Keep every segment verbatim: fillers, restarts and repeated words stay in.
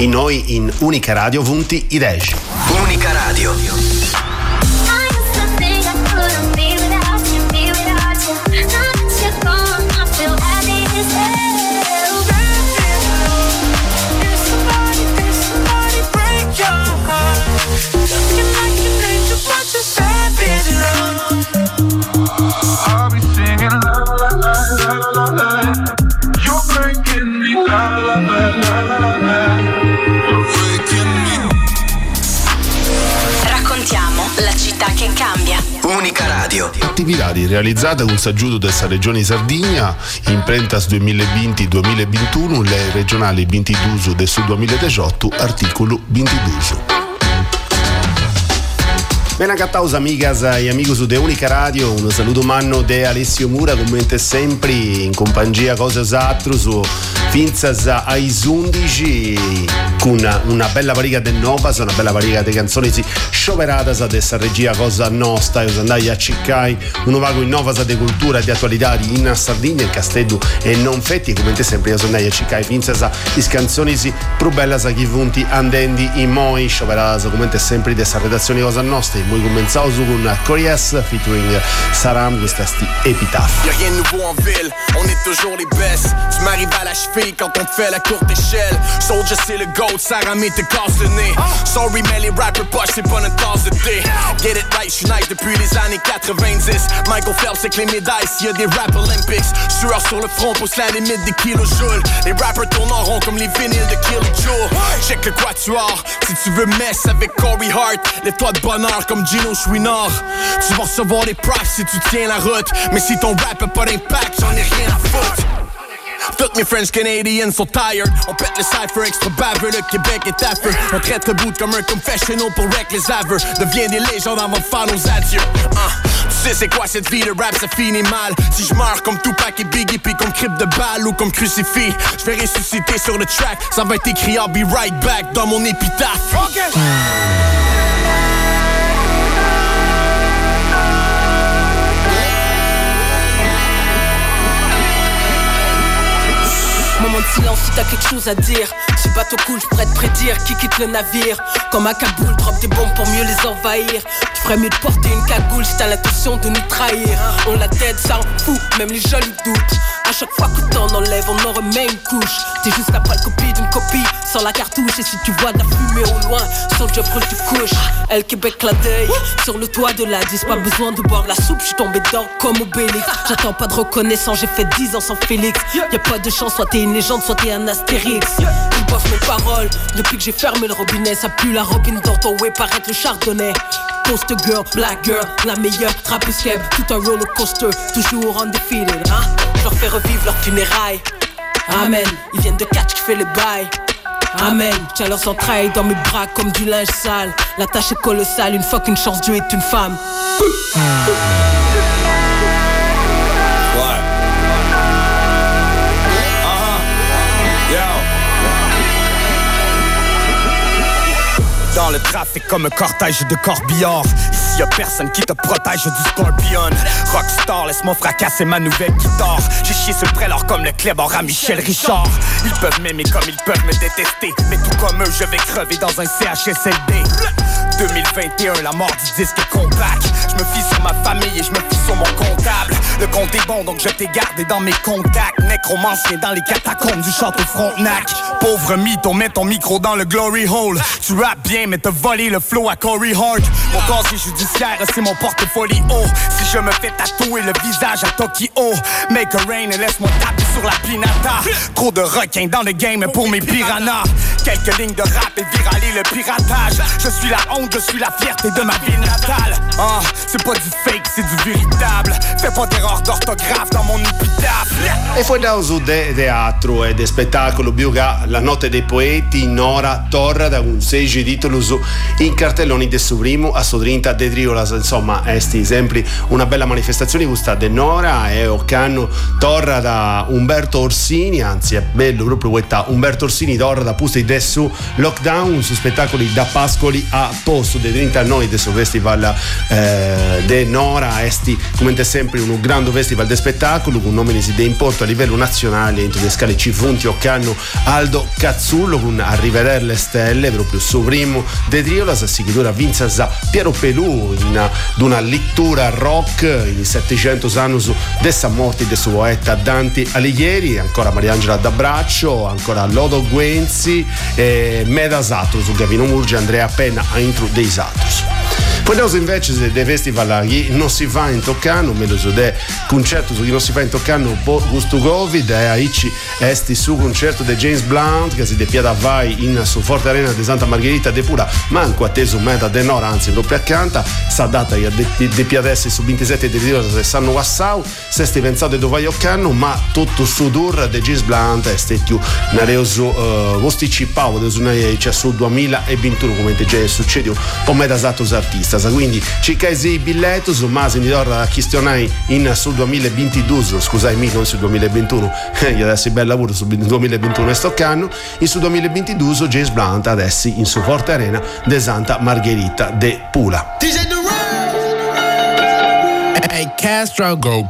in noi in Unica Radio Vunti Idej. Unica Radio. I'll be singing la la la la la la. You're breaking me la la la la la la. You're breaking me. Raccontiamo la città che cambia. Unica Radio. Attività realizzate con s'aggiuto della regione Sardegna, imprentas duemilaventi duemilaventuno, le regionali ventidue del Sud duemiladiciotto, articolo ventidue. Bene cattaus amigas e amigos de Unica Radio, un saluto manno de Alessio Mura, come sempre in compagnia cose altro su Finzas ai undici con una bella variga de novas, una bella variga de canzoni scioperatas de essa regia cosa nostra, io andai a ciccai un vago in novas de cultura e di attualità in Sardegna, in Castello e non fetti, come sempre io andai a ciccai Finzas is canzoni più bellas che vunti andendi in moi scioperatas, come sempre de essa redazione cosa nostra. Moi commençons con Corias featuring Saram, questa sti Epitaph. Y'a rien de nouveau en ville, on est toujours les best. Tu m'arrives à la cheville quand on te fait la courte échelle. Soldier c'est le goat, Saram te casse le nez. Sorry mais les rappers poches c'est pas notre tasse de thé. Get it right, j'suis nice depuis les années quatre-vingt-dix. Michael Phelps avec les médailles, s'il y a des rap Olympics. Sueur sur le front, pousse la limite des kilojoules. Les rappers tournent en rond comme les vinyles de Kilojoule. Check le quatuor, si tu veux mess avec Corey Hart. Lève-toi de bonheur comme Gino Chouinard. Tu vas recevoir des props si tu tiens la route. Mais si ton rap a pas d'impact, j'en ai rien à foutre. Toutes mes French Canadians sont tired. On pète le cypher extra baveux, le Québec est à feu. On traite le bout comme un confessional pour wreck les aveux. Deviens des légendes avant de faire nos adieux. uh. Tu sais c'est quoi cette vie de rap, ça finit mal. Si je meurs comme Tupac et Biggie, puis comme Crip de balle ou comme crucifix, je vais ressusciter sur le track. Ça va être écrit I'll be right back dans mon épitaphe. Okay. Moment de silence si t'as quelque chose à dire. Ce bateau coule, je pourrais te prédire qui quitte le navire. Comme à Kaboul, drop des bombes pour mieux les envahir. Tu ferais mieux de porter une cagoule si t'as l'intention de nous trahir. On la tête, ça en fout, même les jaloux doutent. À chaque fois que t'en enlèves, on en remet une couche. T'es juste la pâle copie d'une copie, sans la cartouche. Et si tu vois de la fumée au loin, sauf je brûle, tu couches. Elle Québec la deuil, sur le toit de la dix. Pas besoin de boire la soupe, j'suis tombé dedans comme Obélix. J'attends pas de reconnaissance, j'ai fait dix ans sans Félix. Y'a pas de chance, soit t'es une légende, soit t'es un Astérix. Ils boivent mes paroles, depuis que j'ai fermé le robinet. Ça pue la robine dans ton way, paraît le chardonnay. Poster girl, black girl, la meilleure, rappeuse keb, tout un roller coaster, toujours undefeated, hein. Je leur fais revivre leurs funérailles. Amen, ils viennent de catch qui fait les bails. Amen, tiens leurs entrailles dans mes bras comme du linge sale. La tâche est colossale, une fois qu'une chance Dieu est une femme. Dans le trafic comme un cortège de corbillards. Ici y'a personne qui te protège du scorpion. Rockstar, laisse-moi fracasser ma nouvelle guitare. J'ai chié sur le prélor comme le clébard à Michel Richard. Ils peuvent m'aimer comme ils peuvent me détester, mais tout comme eux, je vais crever dans un C H S L D. deux mille vingt et un, la mort du disque est compact. Je me fie sur ma famille et je me fie sur mon comptable. Le compte est bon donc je t'ai gardé dans mes contacts. Nécromancien dans les catacombes du château Frontenac. Pauvre mytho, mets ton micro dans le glory hole. Tu rappes bien mais t'as volé le flow à Corey Hart. Mon casier judiciaire c'est mon portfolio. Si je me fais tatouer le visage à Tokyo, make a rain et laisse-moi taper sur la pinata. Trop de requins dans le game pour mes piranhas. Quelques lignes de rap et viraler le piratage. Je suis la honte, je suis la fierté de ma ville natale. Ah, c'est pas du fake, c'est du véritable. Fais pas d'erreur d'orthographe dans mon épitaphe. E foi da uso de teatro e de spettacolo Biuga La notte dei poeti Nora Torra da un sei titolo su in cartelloni del suo primo a Sodrinta de Triolas, insomma esti sempre una bella manifestazione questa de Nora e Occanno Torra da Umberto Orsini, anzi è bello proprio questa Umberto Orsini Torra da Pusta idea sempre su Lockdown, su spettacoli da Pascoli a posto de trentanove de su festival eh, de Nora esti come sempre un grande festival de spettacolo con nome di importo a livello nazionale entro le scale Cifunti Occanno Aldo Cazzullo con Arrivederci le stelle proprio su primo de Triolas a seguidora Vinzasa Piero Pelù in una lettura rock in settecento anni su dessa morte de suo poeta Dante Alighieri, ancora Mariangela D'Abbraccio, ancora Lodo Guenzi e Medasato su Gavino Murgi Andrea Penna a intro dei Satos. Poi invece dei festival che non si fa in Toccano, meno su dei concerti che non si fa in Toccano un po' gusto Covid e aici esti su concerto di James Blunt che si de piada vai in su Forte Arena di Santa Margherita de Pura manco atteso meta de Nora anzi proprio accanto sa data che de, de piadessi su ventisette di Rio se sanno Wassau se sti pensato dove vai Occano ma tutto su tour di James Blunt este più nareoso uh, vosticipavo de su c'è su duemilaventuno come già succede un po' metasatos artisti quindi circa i biglietti su Masi di Dora a Chistionai in sul duemilaventidue scusami non sul duemilaventuno io adesso bel lavoro sul duemilaventuno e stoccano in sul duemilaventidue James Blunt adesso in su Forte Arena de Santa Margherita de Pula. Hey Castro go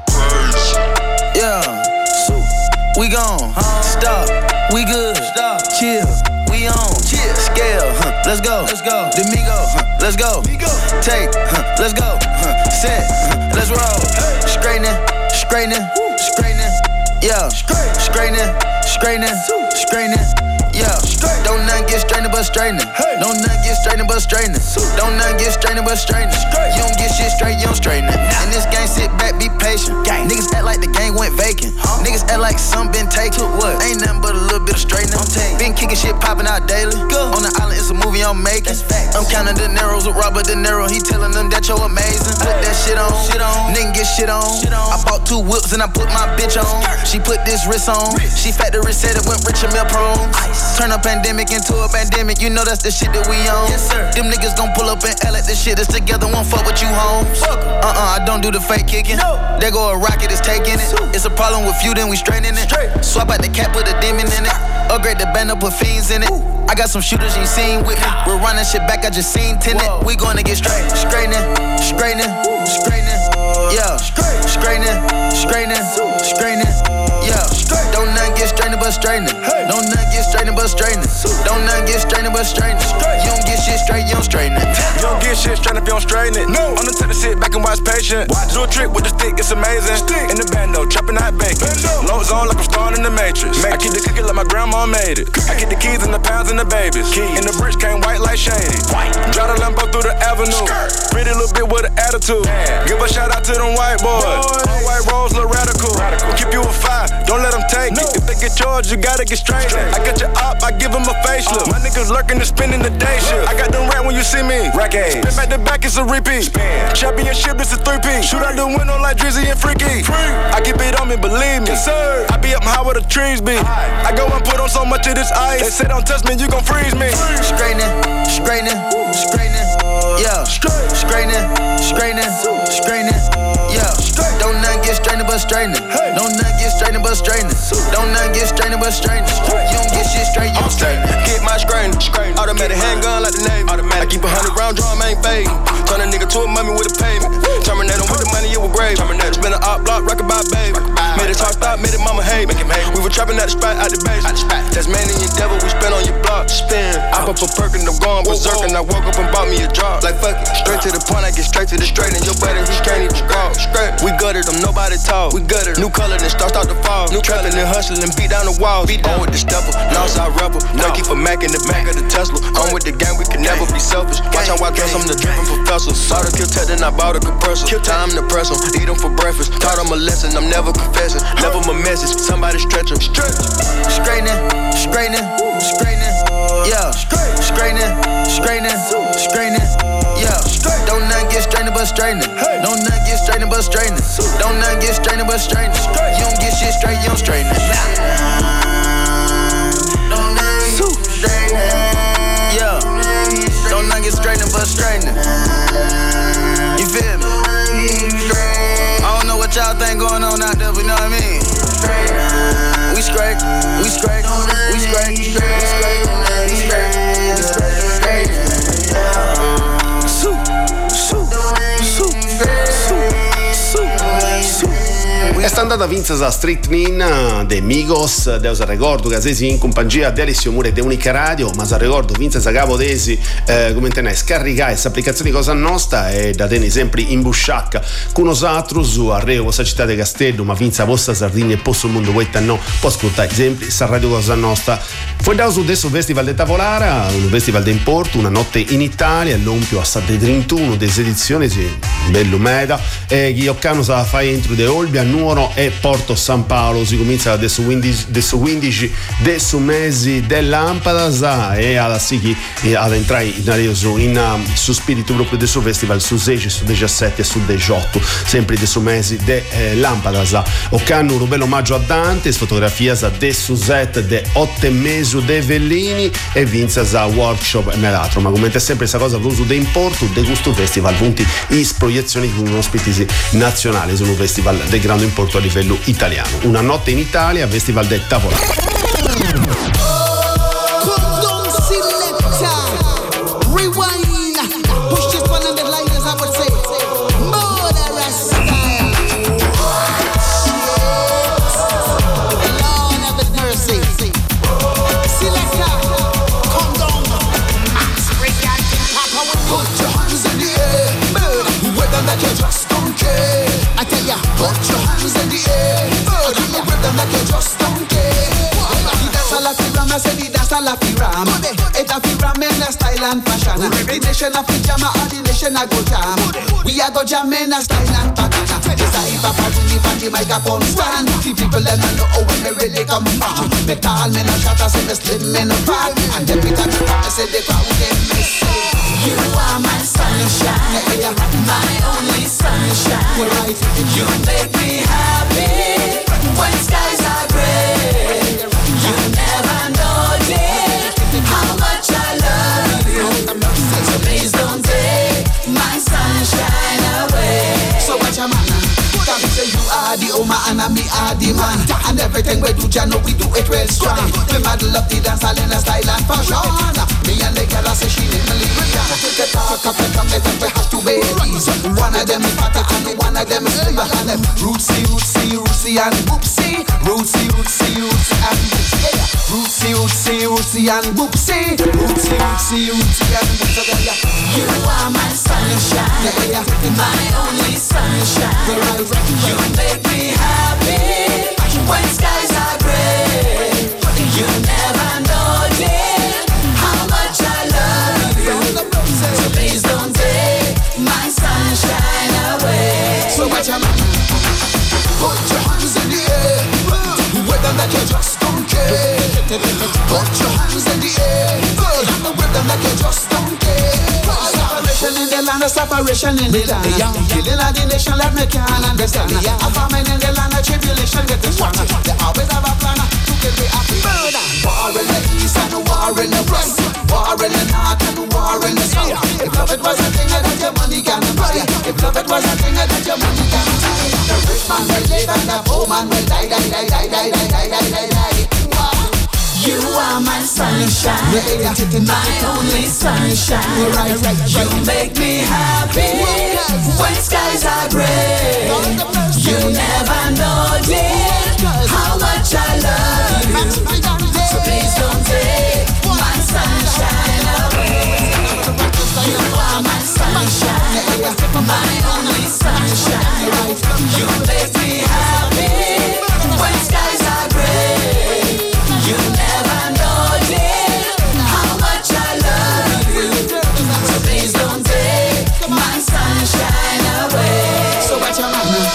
yeah so we gone stop we good stop chill we on chill scale huh. let's go let's go Domingo huh. let's go take huh. let's go huh. set huh. let's roll hey. straightening straightening straightening yeah straightening straightening straightening yeah don't none get straightening but straightening don't none get straightening but straightening don't none get straightening but straightening you don't get shit straight you don't straighten it in this game sit back be patient niggas act like the game went vacant niggas act like some been taken what ain't nothing but a little bit of straightening been kicking shit popping out daily on the island it's a movie I'm making I'm counting the narrows with Robert De Niro he telling them that you're amazing put that shit on nigga get shit on I bought two whips and I put my bitch on she put this wrist on she factory said it went rich and meal prone turn a pandemic into a pandemic you know that's the shit that we on yes sir them niggas gon' pull up and L at this shit is together won't fuck with you homes uh-uh I don't do the fake kicking no. There go a rocket is taking it it's a problem with you then we straightening it Straight. Swap out the cap put a demon in it upgrade the band up put fiends in it Ooh. I got some shooters you seen with me we're running shit back I just seen tenant we gonna get straight straightening straightening straightening yeah straightening straightening straightening yeah don't none get straightening but straightening don't none get straightening but straightening don't none get straightening but straightening you don't get shit straight you don't straighten it you don't get shit straight if you don't straighten it no I'm the type to sit back and watch patient watch. Do a trick with the stick it's amazing stick. In the bando trapping out bacon low zone like I'm starting in the Matrix. Matrix I keep the cookie like my grandma made it I keep the keys and the pounds and the babies Keys. And the bricks came white like shady white. Drive the Lambo through the avenue Skirt. Pretty little bit with an attitude Damn. Give a shout out to them white boys, boys. All white rolls look radical. radical keep you a fire don't let them take no. It if they get yours you gotta get straight, straight. I got your op I give them a facelift uh. My niggas lurking and spending the day shift I got them rat when you see me rack ass spin back to back it's a repeat Spin. Championship it's a three-piece shoot out the window like Drizzy and Freaky Free. I keep it on me believe me yes, sir. I be up high where the trees be I, I go and put on so much of this ice they say don't touch me you gon' freeze me straightening straightening straightening yeah straightening straightening straightening yeah don't none get straightening but straightening don't none get straightening but straightening don't none get straightening but straightening you don't get shit straight you don't straighten get my straightening automatic handgun like the Navy I keep a hundred round drum ain't fading turn a nigga to a mummy with a payment terminate him with the money it was grave spin an op block rockin' by baby made it talk stop made it mama hate we were trapping at the spot out the base Tasmanian devil we spin on your block spin I pop a perk and I'm gone berserk and I woke up and bought me a job like fuck it straight to the point I get straight to the straight and your buddy he can't even crawl we gutted them nobody talk we gutted new color then start start to fall new trapping and hustling and beat down the walls beat down with the stepper lost our rebel no keep a Mac in the back of the Tesla on with the gang we can never be selfish watch how I dress I'm the dripping professor saw the kill tech then I bought a compressor kill time to press them eat them for breakfast taught them a lesson I'm never confessing never my message somebody stretch them stretch straightening straightening straightening yeah straightening straightening straightening yeah don't none get straightening but straightening don't none get straightening but straightening don't none get straightening but straightening you don't get shit straight you don't straighten it don't none get straightening yeah don't none get straightening but straightening you feel me I don't know what y'all think going on out there but you know what I mean we straight we straight we straight we straight Sta andata vinta a Street Nin de Migos, Deus ricordo che sei in compagnia di Alessio Mura e de Unica Radio, ma sa ricordo vinta a capo desi eh, come te ne scaricare questa applicazione Cosa Nostra e da tenere sempre in busciacca con nosotros su Arreo, vostra città di Castello, ma vinta vostra Sardegna e posto il mondo quetta no, può ascoltare sempre sa Radio Cosa Nostra. Poi da su adesso Festival de Tavolara, un festival de importo, una notte in Italia, l'ompio a Sade trentuno delle edizioni, sì, bello meda, e Ghiocano sa fa entro de Olbia, Nuoro e Porto San Paolo, si comincia adesso quindici, adesso quindici adesso mesi dell'Ampadas e alla Sighi ad entrare in, in um, su spirito proprio del suo festival su sedici, su diciassette e su diciotto, sempre adesso mesi dell'Ampadas. Occano un bello omaggio a Dante, fotografie de su set de otto mesi de Vellini e vinza a workshop e l'altro, ma come sempre questa cosa l'uso de importo de gusto festival punti is proiezioni con ospiti nazionali su un festival de grande importo a livello italiano. Una notte in Italia, festival de Tavolara. It's a fi in a style and fashion. The nation of pajama or the nation a go jam. We a go jam in a style and pattern. It's a hip hop party on the microphone stand. The people them know how when they really come from. Me tall men a shot a say me slim men a fat. And every time you come, I say the crowd them miss. You are my sunshine, my only sunshine. You make me happy when skies are gray. You never know, dear, how much I love you. So please don't take my sunshine away. So what your man? Say you are the Oma and me are the man. And everything we do, ya know we do it real strong. We model up the dance all in a style and fashion. Me and the girl say she need me leave it down. To the talk up and come, we have two babies. One of them is fatter and one of them is slimmer. And them rootsy, rootsy, rootsy and whoopsie. Rootsy, rootsy, rootsy and whoopsie. Rootsy, rootsy, rootsy and whoopsie. Rootsy, rootsy, rootsy and whoopsie. You are my sunshine, my only sunshine. You make me happy when skies are gray. You never know, dear, how much I love you. So please don't take my sunshine away. So what you mean? Put your hands in the air, whether that you just don't care. Put your hands in the air, whether that you just don't care. Separation in the land, a separation in the land. Killing of the nation, let me can't understand. A famine in the land, a tribulation getting stronger. They always have a plan to get me happy. Murder. War in the east and a war in the west. War in the north and a war in the south. If love it was a thing that your money can buy. If love it was a thing that your money can buy. The rich man will live and the poor man will die, die, die, die, die, die, die, die, die, die. You are my sunshine, my only sunshine. You make me happy when skies are gray. You never know, dear, how much I love you. So please don't take my sunshine away. You are my sunshine, my only sunshine. You make me happy when skies are gray. You never know, dear, how much I love you. So please don't take my sunshine away. So what you mean?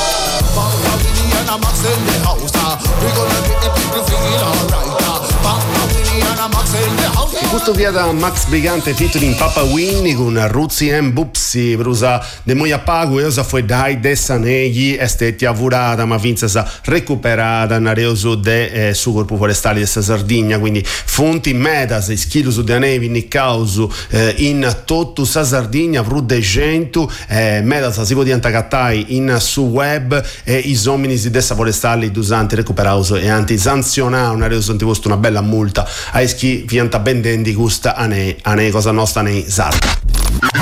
Papa Winnie and a Max in the house. We gonna make the people feel alright. Papa Winnie and a Max in the house. Questo via da Max Brigante featuring Papa Winnie con Ruzzi and Bupsi brusa de moia pago e osa foi dai dessa negli esteti avurata ma vinza sa recuperata na reuso de eh, su corpo forestali dessa Sardegna, quindi fonti medas e schilo su de nevi ni causu eh, in tottu sa Sardegna vru de gentu eh, medas si può antacattai in su web e i zominis dessa forestali dusanti recuperauso e anti sanzionà una reuso ti posto una bella multa ai schi fianta benden di gusta a ne, a ne cosa nostra nei Sarda.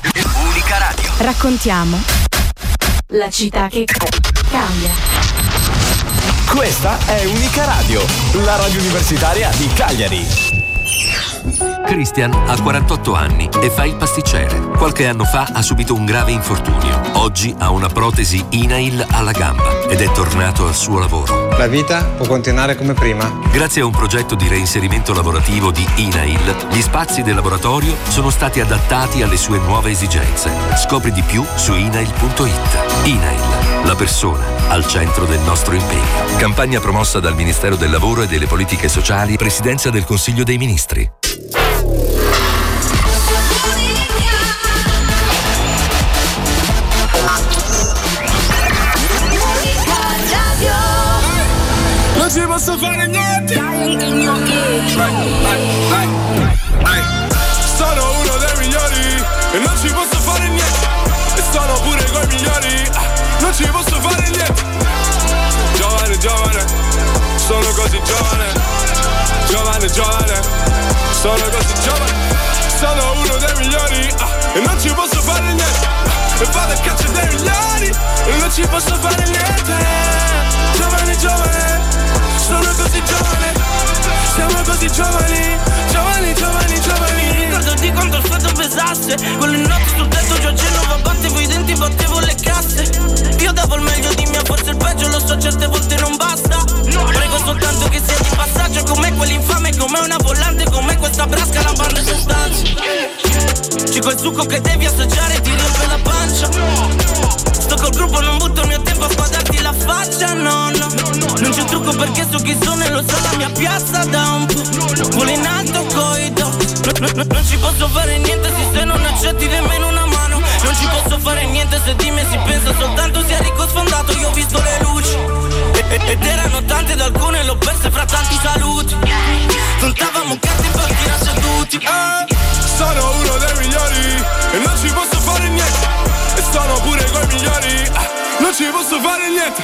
Raccontiamo la città che cambia. Questa è Unica Radio, la radio universitaria di Cagliari. Christian ha quarantotto anni e fa il pasticcere. Qualche anno fa ha subito un grave infortunio. Oggi ha una protesi Inail alla gamba ed è tornato al suo lavoro. La vita può continuare come prima. Grazie a un progetto di reinserimento lavorativo di Inail, gli spazi del laboratorio sono stati adattati alle sue nuove esigenze. Scopri di più su inail punto it. Inail, la persona al centro del nostro impegno. Campagna promossa dal Ministero del Lavoro e delle Politiche Sociali, Presidenza del Consiglio dei Ministri. Non ci posso fare niente. Sono uno dei migliori e non ci posso fare niente. E sono pure coi migliori, non ci posso fare niente. Giovane, giovane, sono così giovane. Giovane, giovane, sono così giovane. Sono uno dei migliori e non ci posso fare niente. E vado a caccia dei migliori e non ci posso fare niente. Giovane, giovane, sono così giovane, siamo così giovani, giovani, giovani, giovani. Ricordo di quando il freddo pesasse, quelle notti sul tetto Giorgeno, battevo i denti, battevo le casse. Io davo il meglio di me, forse il peggio, lo so, certe volte non basta. Prego soltanto che sia di passaggio, come quell'infame, come una volante, come questa brasca, la banda sostanze. C'è quel succo che devi assaggiare, ti riempie la pancia. Sto col gruppo, non butto il mio tempo a spadarti la faccia, no, no. Non c'è trucco perché so chi sono e lo sa la mia piazza da un po'. Volo in alto coi do. Non, non, non ci posso fare niente se non accetti nemmeno una mano. Non ci posso fare niente se di me si pensa soltanto sia ricco sfondato. Io ho visto le luci ed erano tante ed alcune l'ho perse fra tanti saluti. Contavamo carte in banchina seduti. Eh, sono uno dei migliori e non ci posso fare niente. E sono pure coi migliori, non ci posso fare niente.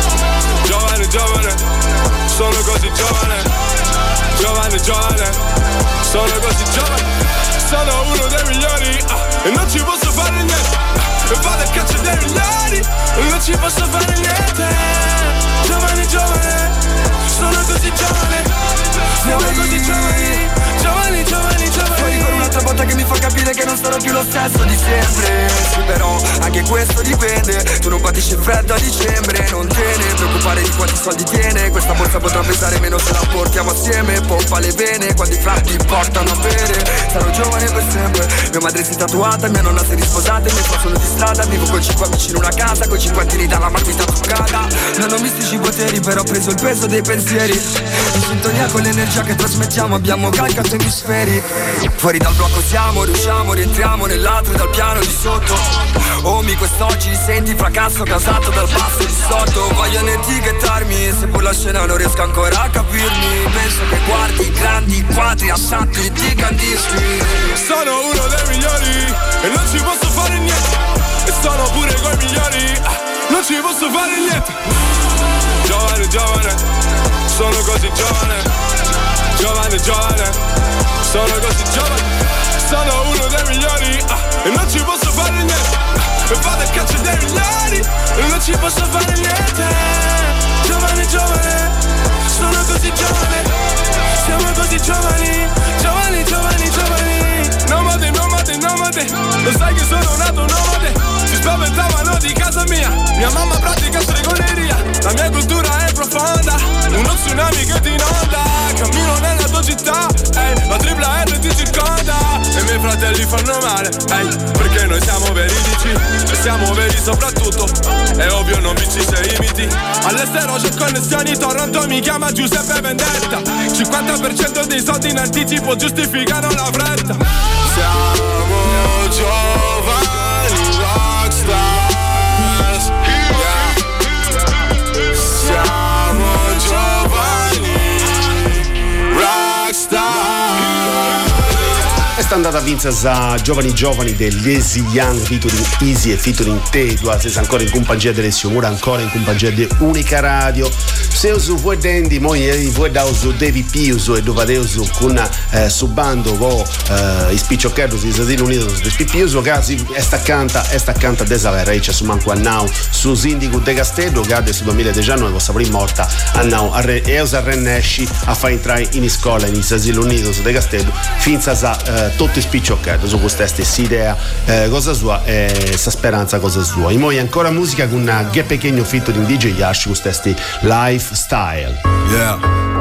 Giovane, giovane, sono così giovane. Giovane, giovane, sono così giovane. Sono uno dei migliori e non ci posso fare niente. E vado a caccia dei migliori e non ci posso fare niente. Giovane, giovane, sono così giovane. Siamo così giovani, giovani, giovani, giovani. Fuori con un'altra botta che mi fa capire che non sarò più lo stesso di sempre. Sì, però anche questo dipende. Tu non patisci il freddo a dicembre. Non te ne preoccupare di quanti soldi tiene. Questa borsa potrà pesare meno se la portiamo assieme. Pompa le vene quando i fratti portano a bere. Sarò giovane per sempre. Mia madre si è tatuata, mia nonna si è risposata e mio papà sono di strada. Vivo con cinque amici in una casa, con cinquantini dalla marmita toccata. Non ho mistici poteri, però ho preso il peso dei pensieri. In sintonia con l'energia che trasmettiamo, abbiamo calcato emisferi. Fuori dal blocco siamo, riusciamo, rientriamo nell'altro e dal piano di sotto. Oh, mi quest'oggi senti fracasso causato dal basso di sotto. Vogliono etichettarmi, seppur la scena non riesco ancora a capirmi. Penso che guardi i grandi quadri assatti di candisti. Sono uno dei migliori e non ci posso fare niente. E sono pure coi migliori, non ci posso fare niente. Giovane, giovane, sono così giovane. Giovane, giovane, sono così giovane. Sono uno dei migliori e non ci posso fare niente. E vado a caccia dei migliori e non ci posso fare niente. Giovane, giovane, sono così giovane. Siamo così giovani, giovani, giovani, giovani. Nomade, nomade, nomade, lo sai che sono nato nomade. Si spaventavano di casa mia, mia mamma pratica stregoneria. La mia cultura è profonda, uno tsunami che ti inonda. Cammino nella tua città, ehi, la tripla R ti circonda. E i miei fratelli fanno male, ehi, perché noi siamo veridici. E siamo veri soprattutto, è ovvio non vinci se imiti. All'estero c'ho connessioni, Toronto mi chiama Giuseppe Vendetta. Cinquanta per cento dei soldi in anticipo giustificano la fretta. Siamo giovani rockstars, yeah. Siamo giovani rockstar. Questa è andata a Vinza Giovani Giovani degli Easy Young featuring Easy e featuring Tedua. Se sei ancora in compagnia di Alessio Mura, ancora in compagnia di Unica Radio. Se uso voi dendi, moi voi da uso Devi Piuso e dove uso con eh, subando vo eh, ispiccioccherdo si Sasino Unito di Piuso casi è staccanta è staccanta desavera e c'è su manco a now su Sindico de Castello cade su duemiladiciannove vostra prima morta a now a re, e usa rennesci a fare entrare in scuola in Sasino Unito de Castello finza sa eh, tutti spiccioccherdo su questa stessa idea eh, cosa sua e sa speranza cosa sua. E poi ancora musica con una che pequeño featuring D J Yash con questi lifestyle. Yeah,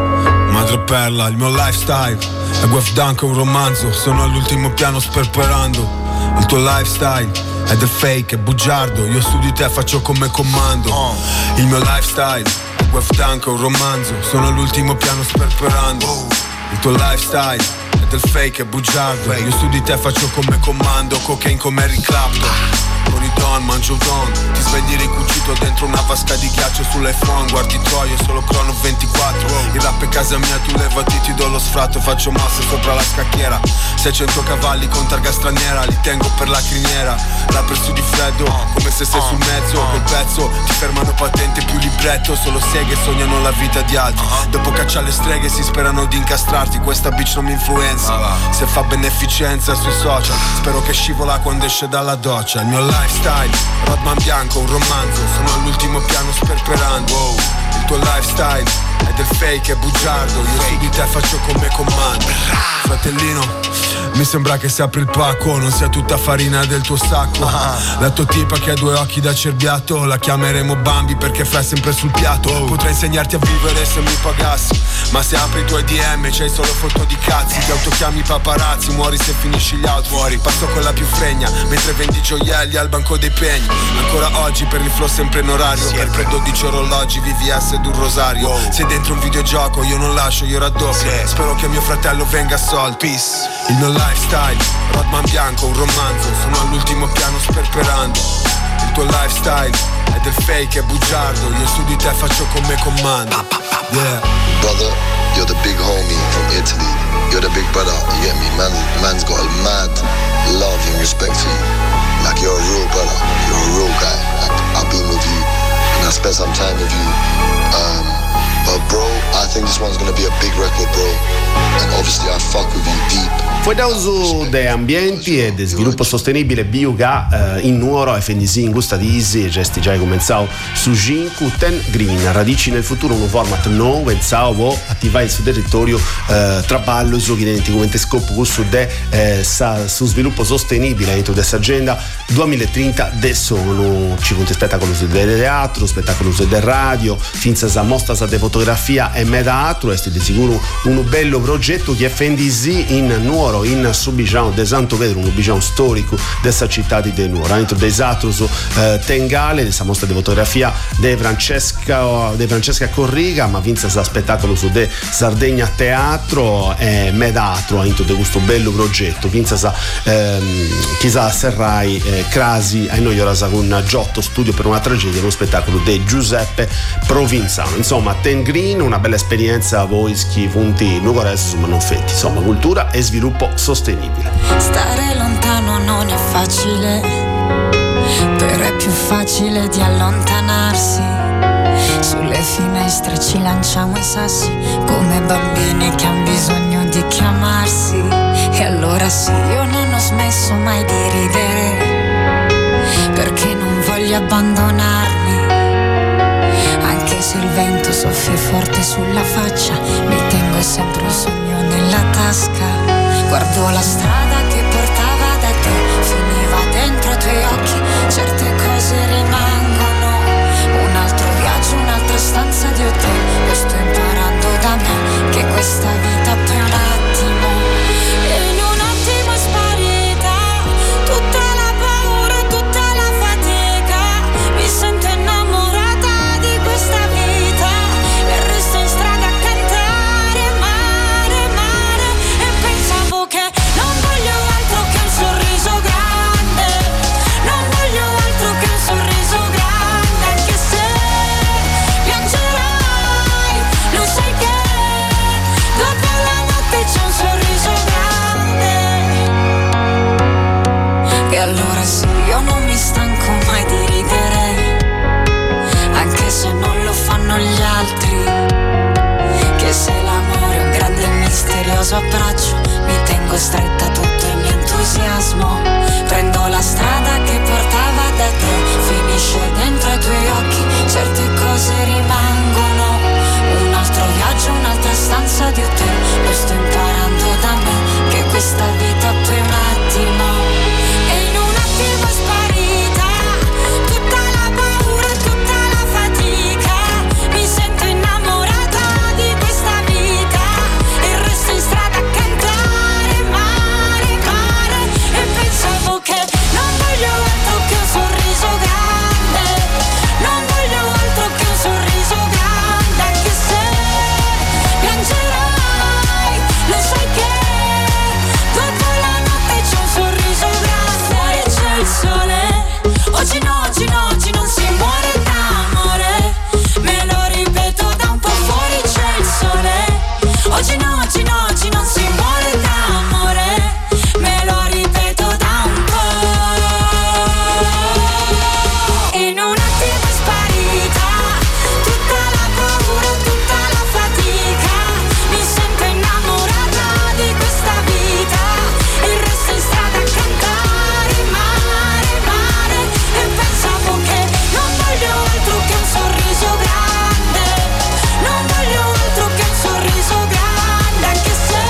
madreperla, il mio lifestyle è Guef Dunk, un romanzo, sono all'ultimo piano sperperando. Il tuo lifestyle è del fake, è bugiardo, io su di te faccio come comando. Il mio lifestyle è Guef Dunk, un romanzo, sono all'ultimo piano sperperando. Il tuo lifestyle è del fake, è bugiardo, io su di te faccio come comando. Cocaine come Eric Clapton, con i don, mangio don, ti svegli ricucito dentro una vasca di ghiaccio sull'iPhone, guardi Troia, solo crono ventiquattro. Il rap è casa mia, tu levati, ti do lo sfratto, faccio mosse sopra la scacchiera. Seicento cavalli con targa straniera, li tengo per la criniera. Rapper su di freddo, come se sei sul mezzo. Quel pezzo, ti fermano patente più libretto. Solo seghe sognano la vita di altri. Dopo caccia le streghe si sperano di incastrarti. Questa bitch non mi influenza, se fa beneficenza sui social, spero che scivola quando esce dalla doccia. Il mio lifestyle, Rodman bianco, un romanzo, sono all'ultimo piano sperperando. Wow. Il tuo lifestyle è del fake, è bugiardo, io su di te faccio come comando. Fratellino, mi sembra che se apri il pacco non sia tutta farina del tuo sacco. La tua tipa che ha due occhi da cerbiato, la chiameremo Bambi perché fai sempre sul piatto. Potrei insegnarti a vivere se mi pagassi, ma se apri i tuoi D M c'hai solo foto di cazzi. Ti autochiami paparazzi, muori se finisci gli out. Fuori, passo con la più fregna, mentre vendi gioielli al banco dei pegni. Ancora oggi per il flow sempre in orario, perché dodici orologi V V S ed un rosario. Sei dentro un videogioco, io non lascio, io raddoppio. Spero che mio fratello venga assolto. Peace. Il mio lifestyle, Rodman bianco, un romanzo, sono all'ultimo piano sperperando. Il tuo lifestyle è del fake, è bugiardo, io su di te faccio come comando. Yeah. Brother, you're the big homie from Italy. You're the big brother, you get me? Man, man's got a mad love and respect for you. Like you're a real brother, you're a real guy. Like I've been with you and I spent some time with you. Um, but bro, I think this one's gonna be a big record, bro. And obviously I fuck with you deep. Poi da uso de ambienti e de sviluppo sostenibile biuga eh, in nuoro e fendisi in gusta di easy e gesti già cominciao su Ginku Ten Green radici nel futuro un format nuovo pensavo vo attivare il suo territorio eh, traballo su identicamente scopo su de eh, sa, su sviluppo sostenibile dentro questa agenda duemilatrenta de sono cinque spettacoli del teatro spettacoli del radio finza sa mostra sa de fotografia e medatro è di sicuro un bello progetto che è fendisi in nuoro in subiciamo de Santo Pedro, un ubiciamo storico dessa città di De Nuoro. Dentro dei Satro su eh, Tengale, questa mostra di fotografia de Francesca de Francesca Corriga, ma vinse sa spettacolo su de Sardegna Teatro e Medatro, dentro di questo bello progetto. Vinse sa ehm, chissà Serrai eh, Crasi a noi ora sa con Giotto Studio per una tragedia, uno spettacolo di Giuseppe Provenzano. Insomma, Ten Green, una bella esperienza a voi schi punti Nugoreso, insomma non fetti, insomma cultura e sviluppo sostenibile. Stare lontano non è facile, però è più facile di allontanarsi. Sulle finestre ci lanciamo i sassi come bambini che hanno bisogno di chiamarsi. E allora sì, io non ho smesso mai di ridere, perché non voglio abbandonarmi. Anche se il vento soffia forte sulla faccia, mi tengo sempre un sogno nella tasca. Guardo la strada che portava da te, finiva dentro i tuoi occhi, certe cose rimangono. Un altro viaggio, un'altra stanza di hotel, io sto imparando da me che questa vita poi è un attimo. E in un attimo è sparita tutta la paura, tutta la fatica. Mi sento innamorata di questa vita e resto in strada a cantare mare, mare. E pensavo che non voglio allora sì, io non mi stanco mai di ridere, anche se non lo fanno gli altri. Che se l'amore è un grande e misterioso abbraccio, mi tengo stretta tutto il mio entusiasmo. Prendo la strada che portava da te, finisce dentro ai tuoi occhi, certe cose rimangono. Un altro viaggio, un'altra stanza di hotel, lo sto imparando da me, che questa vita poi è un attimo, e in un attimo è sparita tutta la paura, tutta la fatica. Mi sento innamorata di questa vita e resto in strada a cantare mare, mare. E pensavo che non voglio altro che un sorriso grande, non voglio altro che un sorriso grande, anche se piangerai, lo sai che dopo la notte c'è un sorriso grande. Fuori c'è il sole, oggi no, oggi no, oggi non si muore d'amore, me lo ripeto da un po'. Fuori c'è il sole, oggi no, oggi no, oggi non si muore d'amore, me lo ripeto da un po'. In un attimo è sparita tutta la paura, tutta la fatica. Mi sento innamorata di questa vita e resto in strada a cantare mare, mare. E pensavo che non voglio altro che un sorriso grande, non voglio altro che un sorriso grande, anche se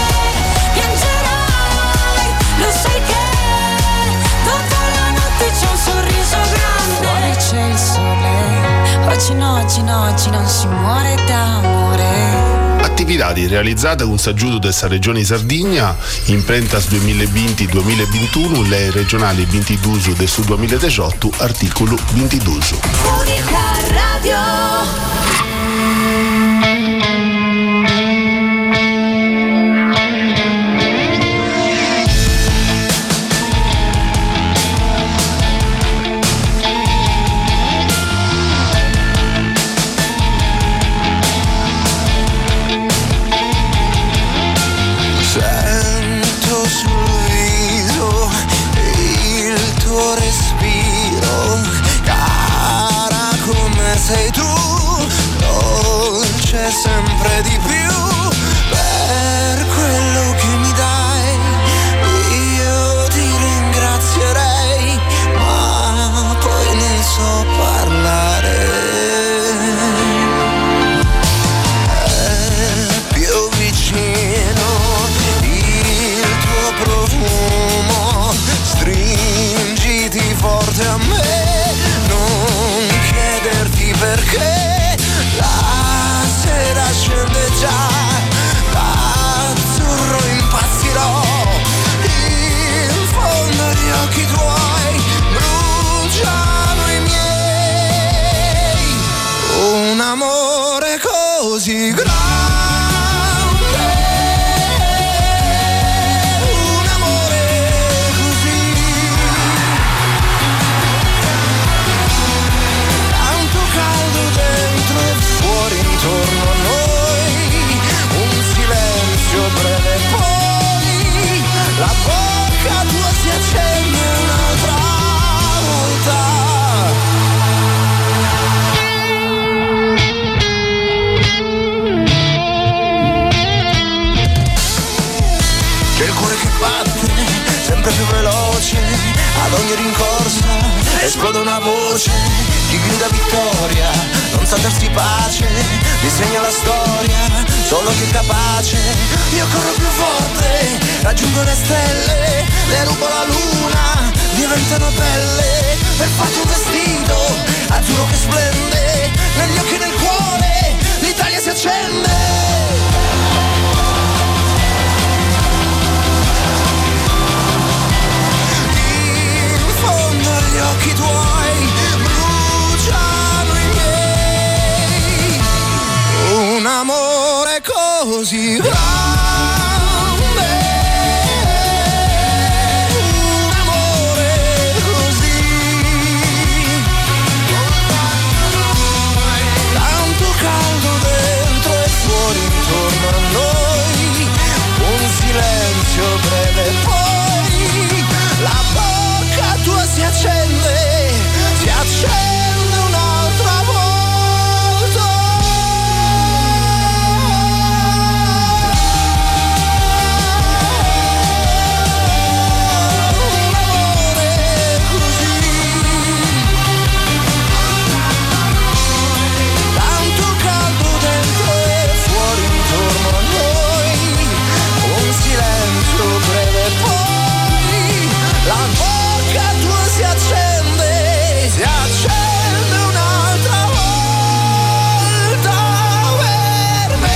piangerai, lo sai che dopo la notte c'è un sorriso grande. Fuori c'è il sole, oggi no, oggi no, oggi non si muore d'amore. Attività realizzate con s'aggiuto della regione Sardegna, imprentas duemilaventi duemilaventuno, le regionali ventidue del Sud duemiladiciotto, articolo ventidue. Unica Radio. Sento sul viso il tuo respiro, cara come sei tu, dolce sempre di più, per quello che mi dai io ti ringrazierei, ma poi non so parlare. È più vicino il tuo profumo, stringiti forte a me, non chiederti perché, la sera scende già, l'azzurro impazzirò, in fondo agli occhi tuoi bruciano i miei, un amore così grande. Intorno a noi un silenzio breve, poi la bocca tua si accende un'altra volta. C'è il cuore che batte sempre più veloce, ad ogni rincorsa esplode una voce, chi grida vittoria non sa darsi pace, disegna la storia solo chi è capace. Io corro più forte, raggiungo le stelle, le rubo la luna, diventano belle, per farti un vestito azzurro che splende, negli occhi e nel cuore l'Italia si accende. Gli occhi tuoi bruciano i miei, un amore così grande, un amore così, tanto caldo dentro e fuori intorno a noi, un silenzio breve, poi la bocca bocca tua si accende, si accende un'altra volta per me.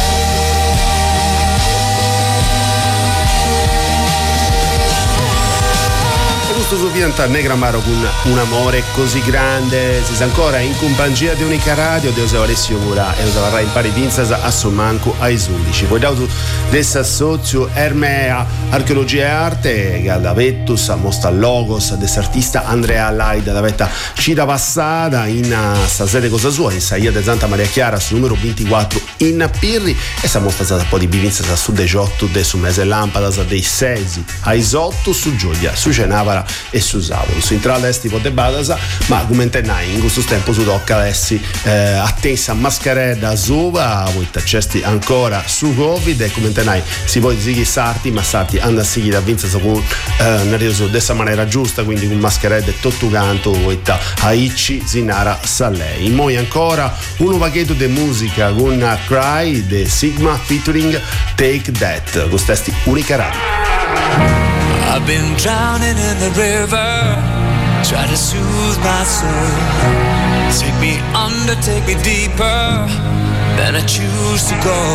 Gusto su pianta negra maro con un amore così grande, si sa ancora in compagnia di Unica Radio, Deus Alessio Mura e usava in pari pinzas a Sommanco ai undici. Poi dato dessa sozio Ermea Archeologia e Arte, Galda Vettus, mostra Logos, dess'artista Andrea Laida, da vetta cita passata in sta sede cosa sua, in Saia de Santa Maria Chiara, sul numero ventiquattro in Pirri, e sta mostra stata un po' di bivinzas su diciotto de su mese lampada dei sesi ai otto su Gioia, su Cenavara e su Savolo. Su intrada esti po' de badasa, ma come tenai in questo tempo su tocca essi eh, attesa mascheretta sova, voi tacesti ancora su Covid, e come tenai si può dire sarti, ma sarti anda a seguire a vinza con eh, nerioso dessa maniera giusta, quindi con mascheretta e tutto canto voi ta Aici Zinara Salei. Moi ancora un pacchetto di musica con Cry de Sigma featuring Take That, con testi Unica Radio. I've been drowning in the river, try to soothe my soul. Take me under, take me deeper, then I choose to go.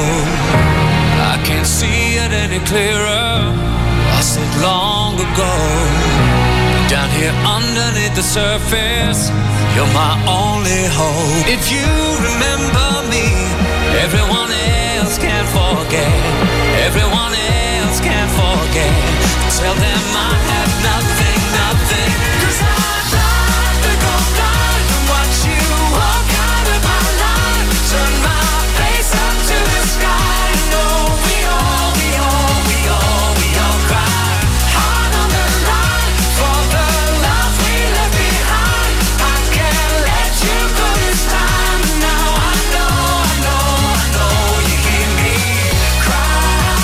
I can't see it any clearer, lost it long ago. Down here underneath the surface, you're my only hope. If you remember me, everyone else can forget. Everyone else can forget. Tell them I have nothing, nothing. 'Cause I'd rather go blind than watch you walk out of my life. Turn my face up to the sky. No, we all, we all, we all, we all cry. Heart on the line for the love we left behind. I can't let you go this time. Now I know, I know, I know you hear me cry.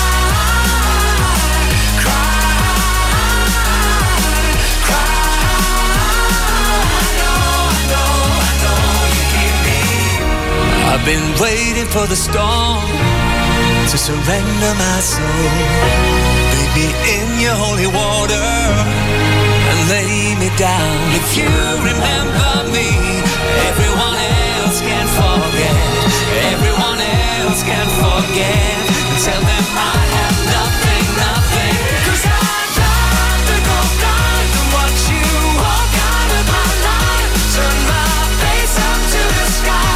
I've been waiting for the storm to surrender my soul. Lead me in your holy water and lay me down. If you remember me, everyone else can forget. Everyone else can forget. Tell them I have nothing, nothing. 'Cause I'd rather go blind than watch you walk out of my life. Turn my face up to the sky.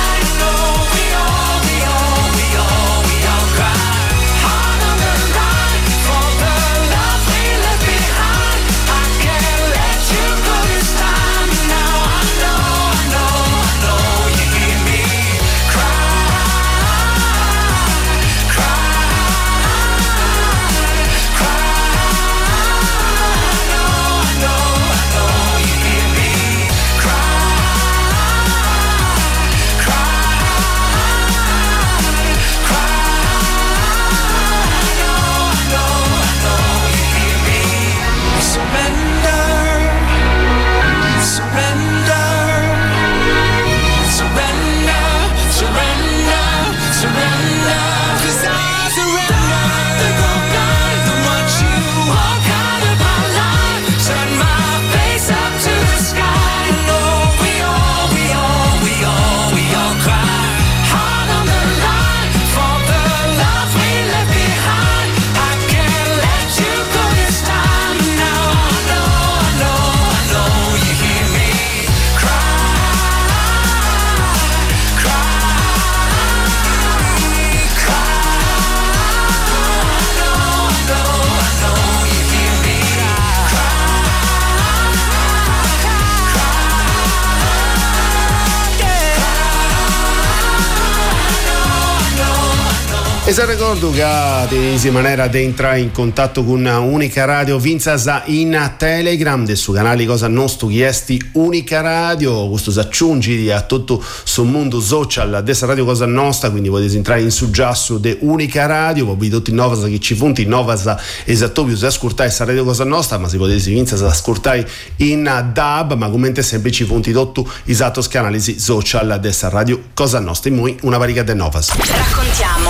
E se ricordo che di maniera di entrare in contatto con Unica Radio Vinzasa in Telegram del suo canale Cosa Nostro Chiesti Unica Radio, questo si aggiungi a tutto sul mondo social dessa Radio Cosa Nostra, quindi potete entrare in suggiasso di Unica Radio, poi tutti i novas che ci funti novas esatto più se ascoltare questa Radio Cosa Nostra, ma si potete Vinzasa ascoltare in D A B, ma come sempre ci funti tutto esatto canali social dessa Radio Cosa Nostra, in noi una varietà di novas. Raccontiamo la città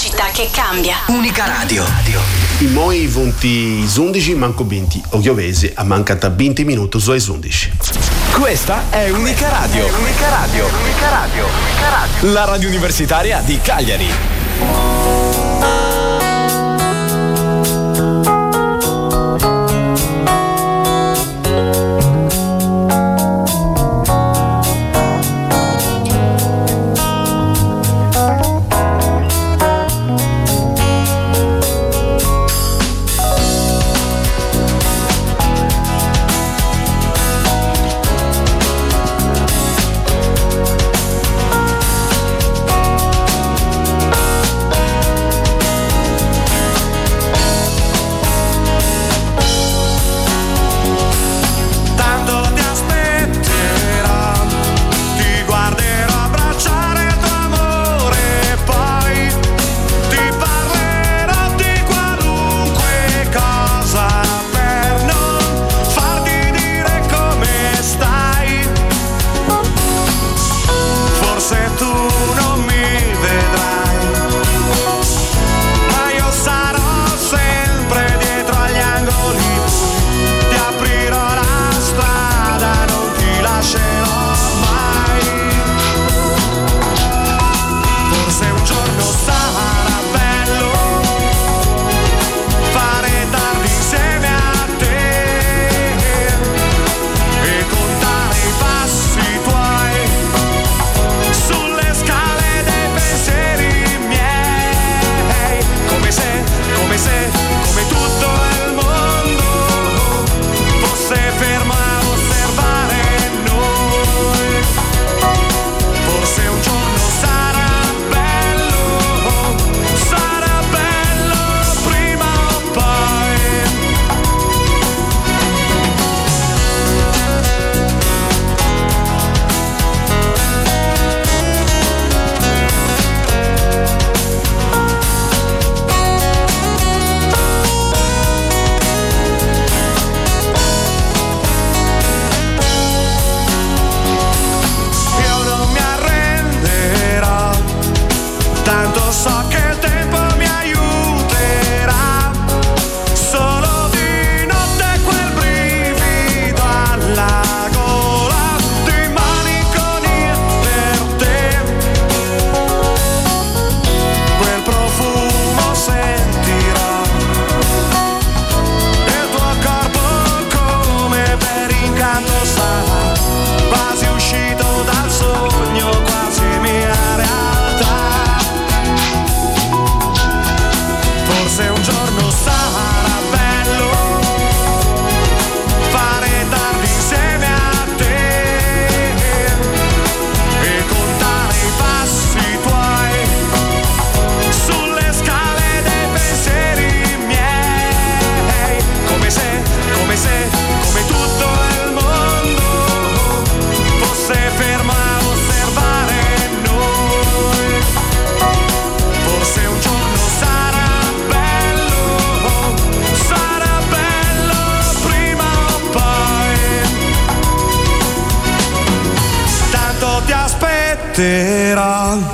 città che cambia. Unica Radio. I moi venti undici manco venti, o chiovesi a mancata venti minuti su ai undici. Questa è Unica Radio. Unica Radio. Unica Radio. Unica Radio. La radio universitaria di Cagliari. aspetterà.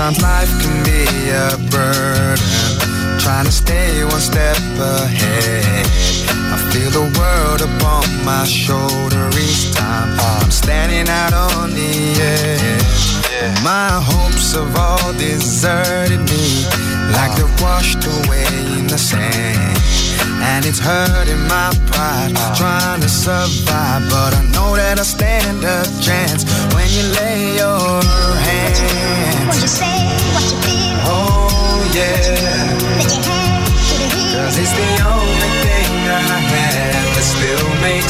Sometimes life can be a burden, trying to stay one step ahead. I feel the world upon my shoulder each time I'm standing out on the edge. My hopes have all deserted me, like they're washed away in the sand. And it's hurting my pride, trying to survive, but I know that I stand a chance when you lay your hands. What you say, what you feel. Oh yeah. Put your hand to the heat. Cause it's the only thing I have that still makes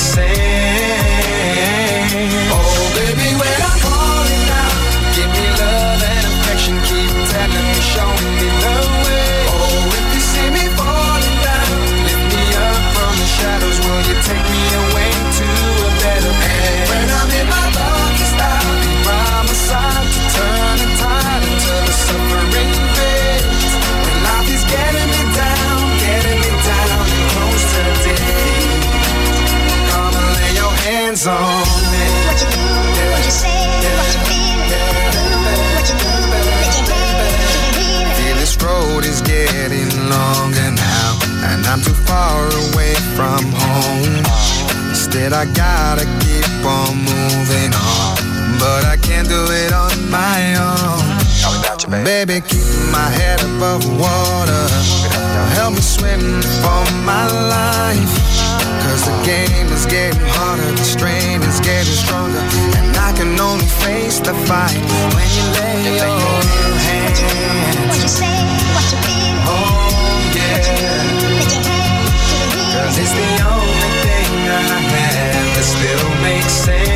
sense. Oh baby, when I'm calling out, give me love and affection, keep telling me, show me the way. Oh, if you see me falling down, lift me up from the shadows, will you take me away to a better place? When I'm in my darkest hour, be by my side to turn the tide until the suffering fades. When life is getting me down, getting me down and close to death, come and lay your hands on me. What you do, what you say, what you feel. What you do, put your hand to the heat. Feel this road is getting longer now, and I'm too far away from home. Instead I gotta keep on moving on, but I can't do it on my own. Baby, keep my head above water, help me swim for my life. Cause the game is getting harder, the strain is getting stronger, and I can only face the fight when you lay your hands. What you say, what you feel. Oh yeah. Put your hand to the heat. Cause it's the only thing I have that still makes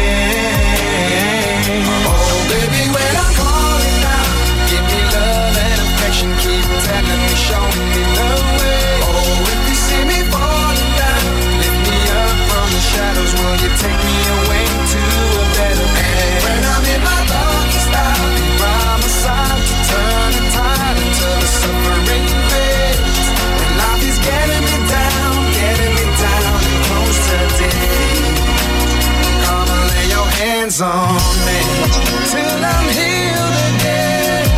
sense. Oh baby, when I'm calling out, give me love and affection, keep telling me, show me the way. Oh, if you see me falling down, lift me up from the shadows, will you take me away to a better place? When I'm in my darkest hour, be by my side to turn the tide until the suffering fades. When life is getting me down, getting me down and close to death, come and lay your hands on me till I'm healed again.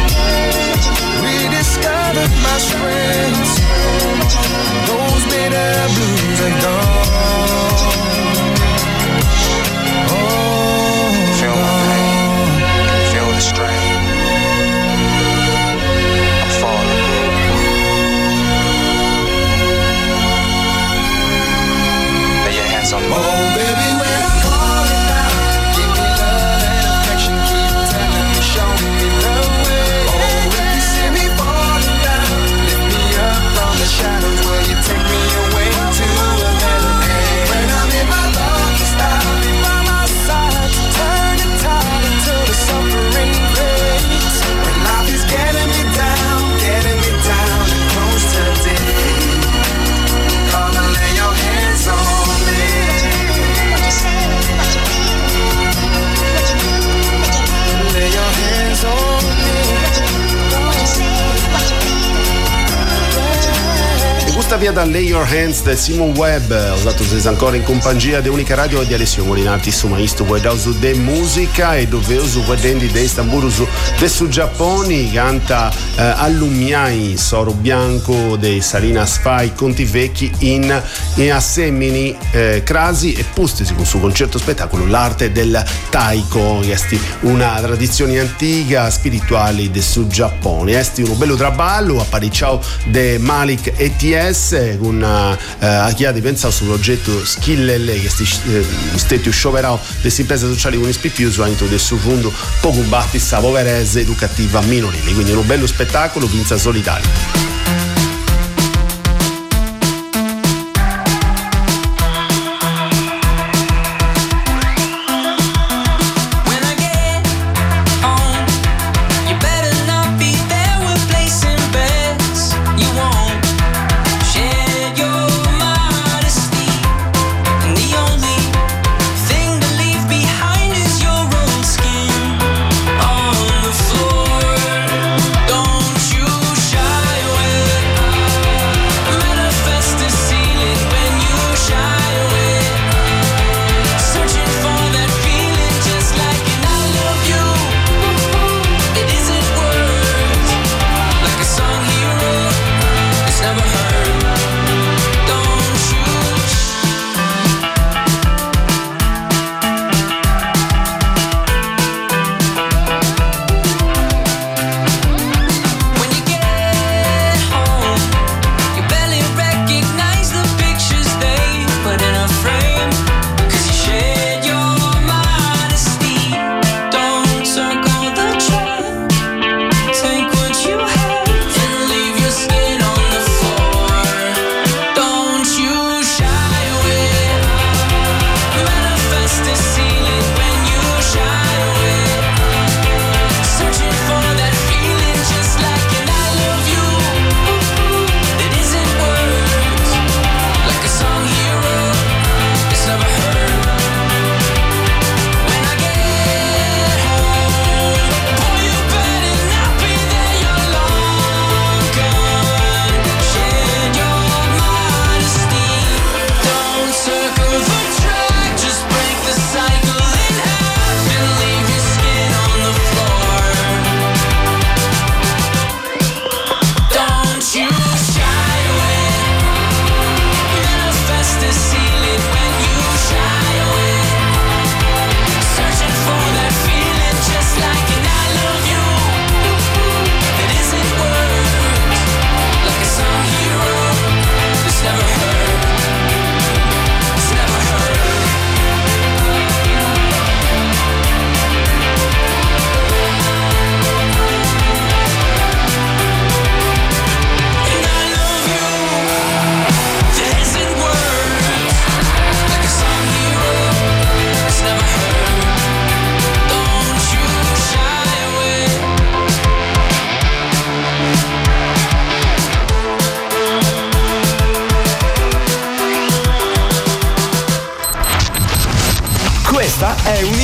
Rediscovered my strengths, those bitter blues are gone. Oh, feel my pain, feel the strain. I'm falling. Lay your hands on me. Oh, baby, when I'm calling out, give me love and affection, keep telling me, show me the way. Oh, if you see me falling down, lift me up from the shadows, will you take me away to a better place? When I'm in my darkest hour, be by my side to turn the tide until the suffering fades. When life is getting me down, getting me down and close to death, come and lay your hands on me. What you say, what you feel. What you do, put your hand. Lay your hands on me. What you say, what you feel. E questa via da Lay Your Hands del Simon Webb, usato ancora in compagnia di Unica Radio di Alessio Molinati su Maisto Guardausu de Musica e Doveusu Guardendi de Istanbulusu de su Giapponi, canta eh, Allumiai Soro Bianco de Salina Sfai Conti Vecchi in, in Assemini eh, Crasi e Pustesi con suo concerto spettacolo L'arte del Taiko, esti una tradizione antica spirituale de su Giappone. Esti un bello traballo apparicciao de Malik E T S con uh, a chi ha di pensare sul progetto Skillelle che sti uh, stati scioperao delle imprese sociali con I P più su anito del suo fondo poco battista poverese educativa minorile, quindi un bello spettacolo pinza solitario. Don't you shy away.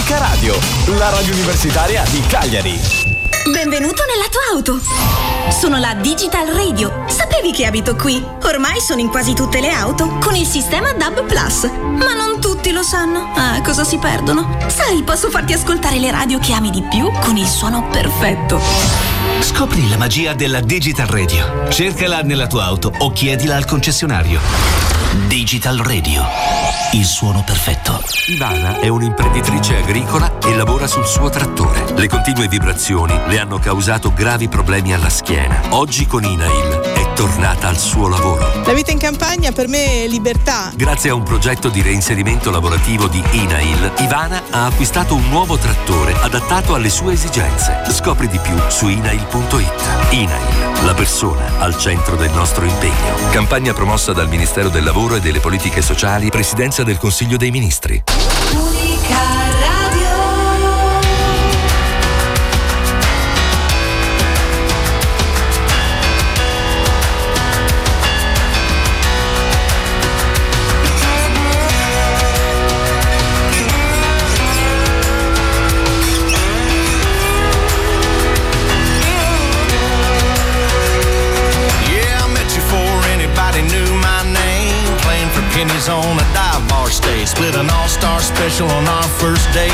Unica Radio, la radio universitaria di Cagliari. Benvenuto nella tua auto. Sono la Digital Radio. Sapevi che abito qui? Ormai sono in quasi tutte le auto con il sistema D A B Plus. Ma non tutti lo sanno. Ah, cosa si perdono? Sai, posso farti ascoltare le radio che ami di più con il suono perfetto. Scopri la magia della Digital Radio. Cercala nella tua auto o chiedila al concessionario. Digital Radio, il suono perfetto. Ivana è un'imprenditrice agricola e lavora sul suo trattore. Le continue vibrazioni le hanno causato gravi problemi alla schiena. Oggi con Inail è tornata al suo lavoro. La vita in campagna per me è libertà. Grazie a un progetto di reinserimento lavorativo di Inail, Ivana ha acquistato un nuovo trattore adattato alle sue esigenze. Scopri di più su inail punto it. Inail, la persona al centro del nostro impegno. Campagna promossa dal Ministero del Lavoro e delle Politiche Sociali, Presidenza del Consiglio dei Ministri. Unica Radio. Pennies on a dive bar stage, split an all-star special on our first date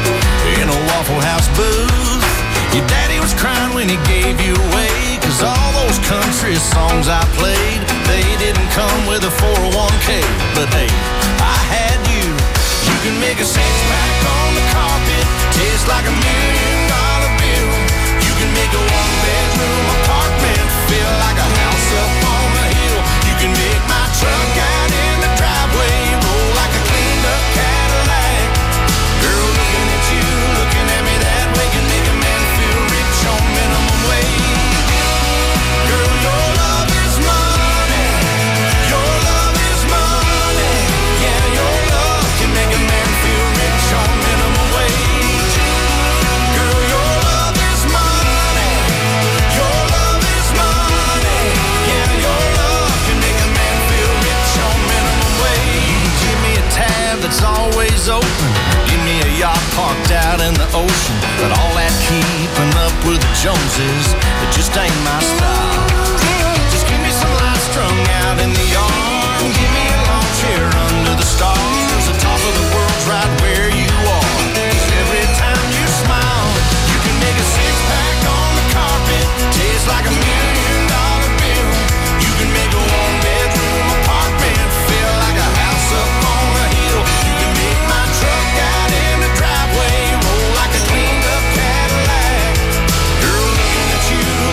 in a Waffle House booth. Your daddy was crying when he gave you away, cause all those country songs I played, they didn't come with a four oh one k. But hey, I had you. You can make a six-pack on the carpet taste like a million dollar bill. You can make a one-bedroom apartment feel like a house up on the hill. You can make my truck out in the driveway roll like a cleaned up Cadillac. Girl, looking at you, looking at me that way can make a man feel rich on minimum wage. Girl, your love is money. Your love is money. Yeah, your love can make a man feel rich on minimum wage. Girl, your love is money. Your love is money. Yeah, your love can make a man feel rich on minimum wage. Give me a tab that's always open. Give me a yacht parked out in the ocean. But all that keeping up with the Joneses, it just ain't my style. Just give me some lights strung out in the yard. Give me a lawn chair under the stars. The top of the world's right where you are. 'Cause every time you smile, you can make a six-pack on the carpet taste like a million dollar bill. You can make a one-bedroom apartment feel like a house up on a hill. You can make my truck out in the driveway roll like a cleaned up Cadillac. Girl, looking at you,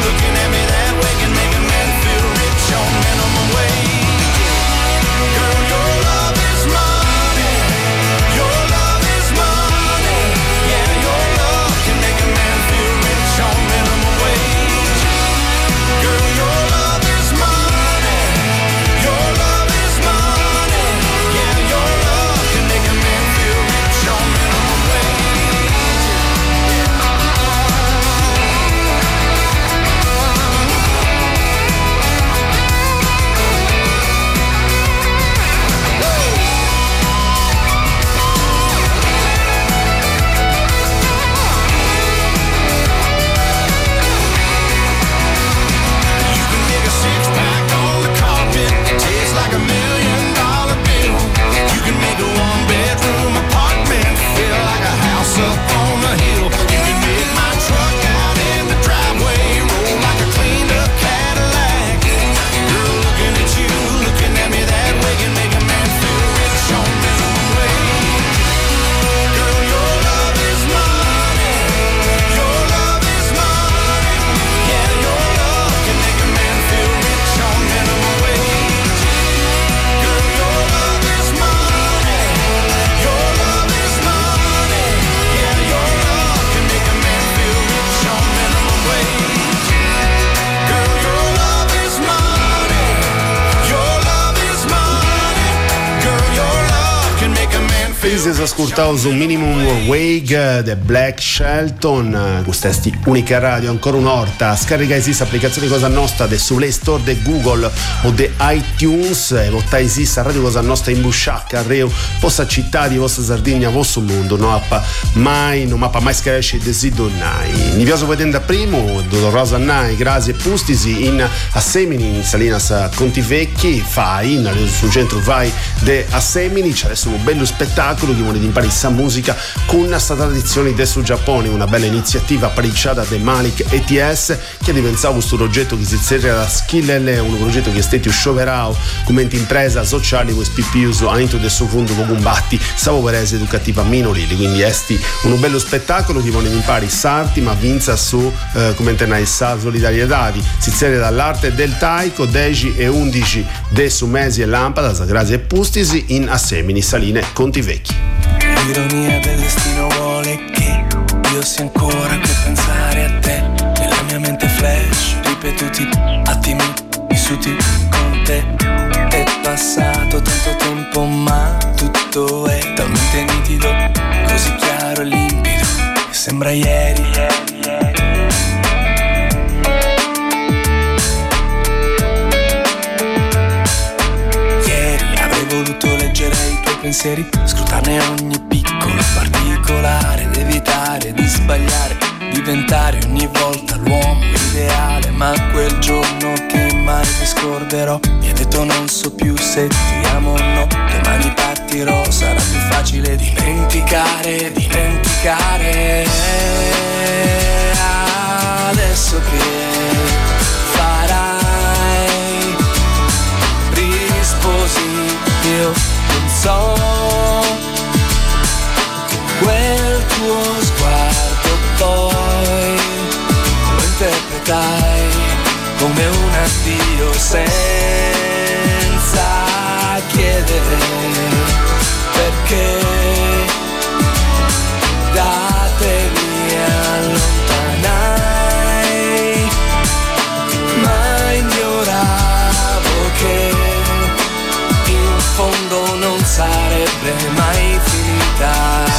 Precise ascoltavo su Minimum Wage The Black Shelton, questa è Unica Radio. Ancora un'orta scarica esiste applicazione Cosa Nostra de sulle store de Google o de iTunes e vottai esiste a Radio Cosa Nostra in Busciacca Reo vostra città di vostra Sardegna vostro mondo no appa mai non mappa mai scaresce desido nai mi piace vedendo primo dolorosa nai grazie pustisi in Assemini in Salinas Contivecchi fai sul centro vai de Assemini c'è adesso un bello spettacolo che vuole imparare sa musica con questa tradizione del sul Giappone, una bella iniziativa paricciata da Malik E T S che ha diventato questo progetto che si serve da Skillel, un progetto che è stato scioperao come impresa sociale con spipiuso all'interno del suo fondo con combatti stavo per essere educativa minorili, quindi esti un bello spettacolo che vuole imparare sarti ma vinza su eh, come internai sa solidarietà si serve dall'arte del taiko dieci e undici de su mesi e lampada grazie e pustisi in Assemini Saline Contivecchi. L'ironia del destino vuole che io sia ancora che pensare a te. Nella mia mente flash, ripetuti attimi vissuti con te. È passato tanto tempo ma tutto è talmente nitido, così chiaro e limpido, che sembra ieri, ieri, ieri. Ieri avrei voluto leggere i tuoi pensieri, scrutarne ogni piccolo particolare ed evitare di sbagliare, diventare ogni volta l'uomo ideale. Ma quel giorno che mai mi scorderò mi ha detto non so più se ti amo o no, domani partirò, sarà più facile dimenticare, dimenticare. Adesso che farai, risposi io non so, quel tuo sguardo poi lo interpretai come un addio senza chiedere perché da te mi allontanai, ma ignoravo che in fondo non sarebbe mai finita.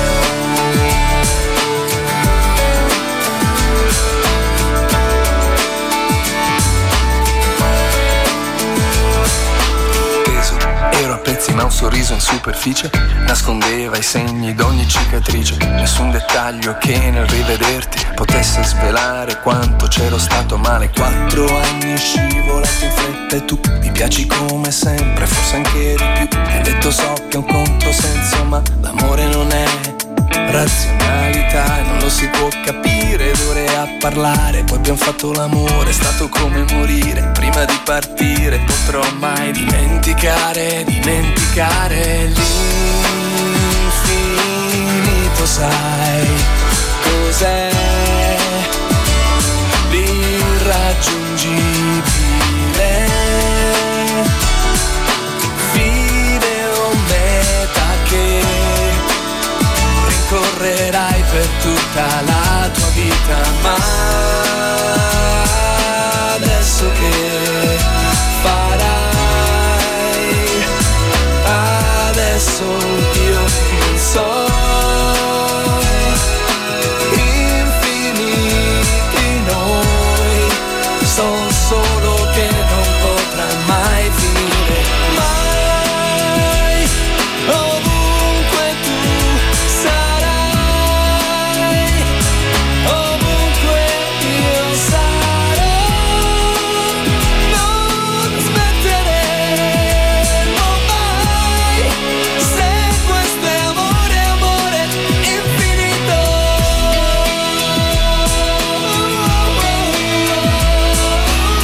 Ero a pezzi ma un sorriso in superficie nascondeva i segni d'ogni cicatrice. Nessun dettaglio che nel rivederti potesse svelare quanto c'ero stato male. Quattro anni scivolato in fretta e tu mi piaci come sempre, forse anche di più. Mi hai detto so che è un controsenso ma l'amore non è razionalità e non lo si può capire d'ore a parlare. Poi abbiamo fatto l'amore, è stato come morire. Prima di partire potrò mai dimenticare, dimenticare l'infinito. Sai cos'è l'irraggiungibile, fine o meta che correrai per tutta la tua vita. Ma adesso che farai, adesso io non so, infiniti noi, so solo che non potrà mai finire, mai, ovunque tu sarai, ovunque io sarò, non smetteremo mai, se questo è amore, amore infinito.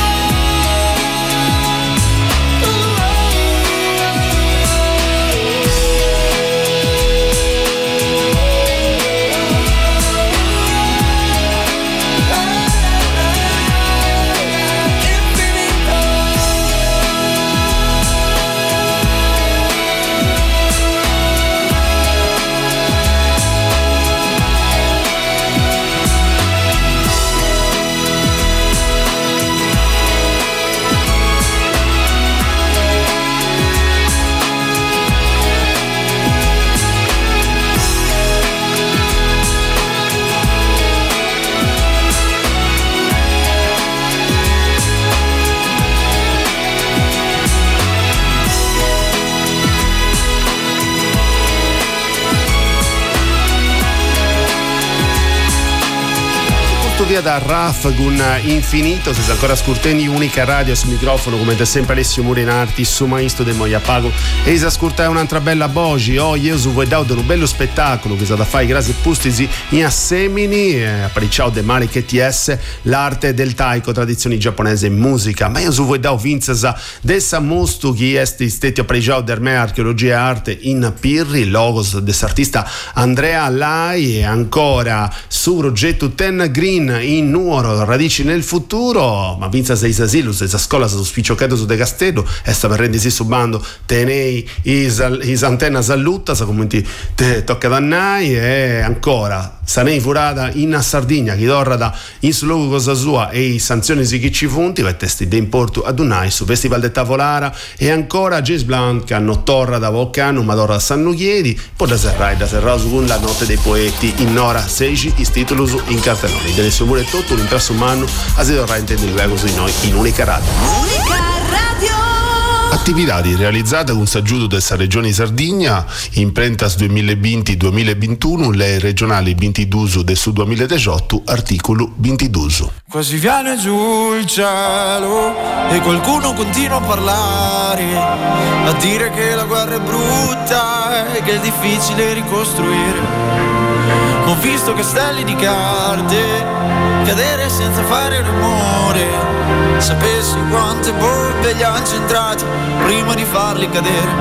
via da Raff con Infinito. Se sei ancora ascoltando Unica Radio sul microfono, come sempre Alessio Murinarti, su maestro del Moia Pago, e si ascolta un'altra bella voce. Oh, io su voi dato un bello spettacolo che è stato a fare grazie a Pustisi in Assemini, eh, appricciao de Mari K T S, l'arte del taiko, tradizioni giapponese e musica. Ma io su voi dato vinzasa dessa mosto chi esti steti appricciao der me archeologia e arte in Pirri, logos dell'artista Andrea Lai, e ancora su progetto Ten Green in Nuoro, radici nel futuro. Ma vinza sei asilus, esa scuola su spiccioccato su de Castello e sta per rendersi subando tenei is, is antenna salutta sa come ti te tocca da nai. E ancora sanei furata in Sardegna chi dorrada in su luogo cosa sua e i sanzioni si chi ci funti per testi de importo ad unai su Festival de Tavolara. E ancora James Blunt che hanno torra da Volcano ma dorra da San Chiedi, poi da Serrai da Serrasu con la notte dei poeti in Nora sedici istituto in cartelloni delle sue mure tutto l'impresso umano a si dovrà intendere il vego su noi in Unica Radio. Unica Radio. Attività realizzata con s'aggiuto della regione Sardegna in prentas duemilaventi duemilaventuno, le regionali ventidue del su duemiladiciotto, articolo ventidue. Quasi viene giù il cielo e qualcuno continua a parlare, a dire che la guerra è brutta e che è difficile ricostruire. Ho visto castelli di carte cadere senza fare rumore. Sapessi quante bombe li hanno centrati prima di farli cadere.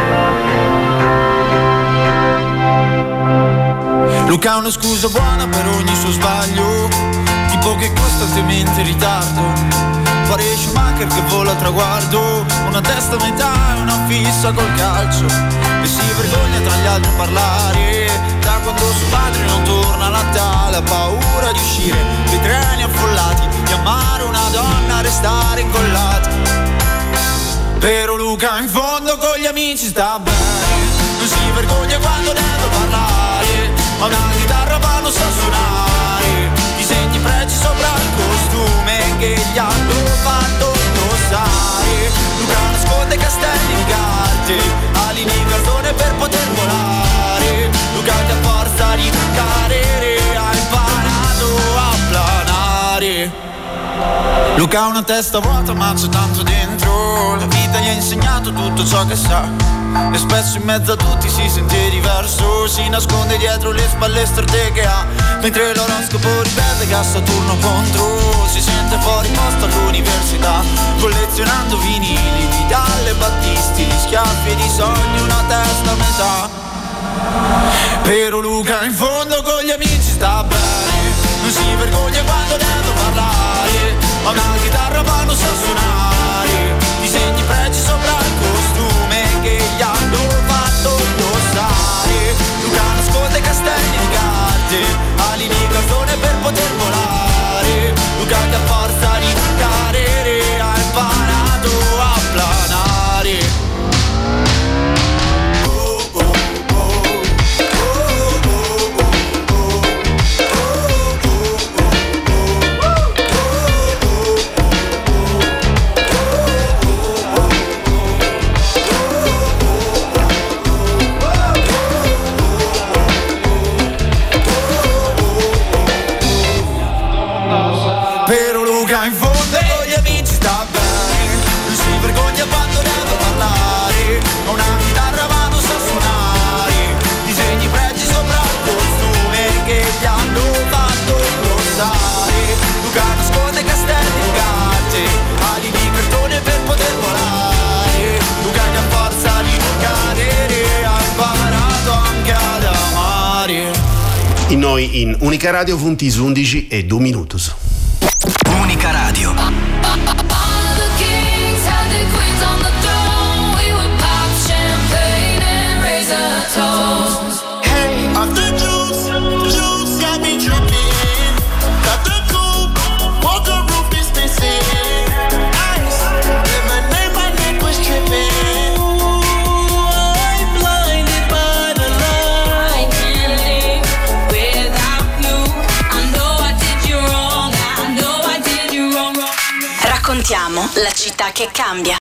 Luca ha una scusa buona per ogni suo sbaglio, tipo che costantemente in ritardo. Pare Schumacher che vola a traguardo, una testa a metà e una fissa col calcio, e si vergogna tra gli altri a parlare da quando suo padre non torna a Natale. Ha paura di uscire dei treni affollati, di amare una donna, restare incollati. Però Luca in fondo con gli amici sta bene, non si vergogna quando deve parlare, ma una chitarra ma non sa suonare, disegni pregi sopra il costume che gli hanno fatto indossare. Luca nasconde castelli di carte, ali di cartone per poter volare. Luca che a forza di cadere ha imparato a planare. Luca ha una testa vuota ma c'è tanto dentro, la vita gli ha insegnato tutto ciò che sa, e spesso in mezzo a tutti si sente diverso, si nasconde dietro le spalle strette che ha, mentre l'oroscopo ripete che a Saturno contro si sente fuori posto all'università, collezionando vinili di Dalle Battisti, di schiaffi e di sogni, una testa a metà. Però Luca in fondo con gli amici sta bene, non si vergogna quando deve parlare, ha una chitarra ma non sa suonare, disegni pregi sopra il costume che gli hanno fatto indossare. Luca nasconde castelli di carte, ali di cartone per poter volare. Luca che a forza di cadere ha imparato a planare. In fondo con gli amici sta bene, non si vergogna quando deve parlare, ha una chitarra ma non sa suonare, disegni pregi sopra il costume che gli hanno fatto indossare. Luca nasconde castelli di carte, ali di cartone per poter volare. Luca che a forza di cadere ha imparato anche ad amare. In noi in Unica Radio vuntis undici e due minuti. Unica Radio. Raccontiamo la città che cambia.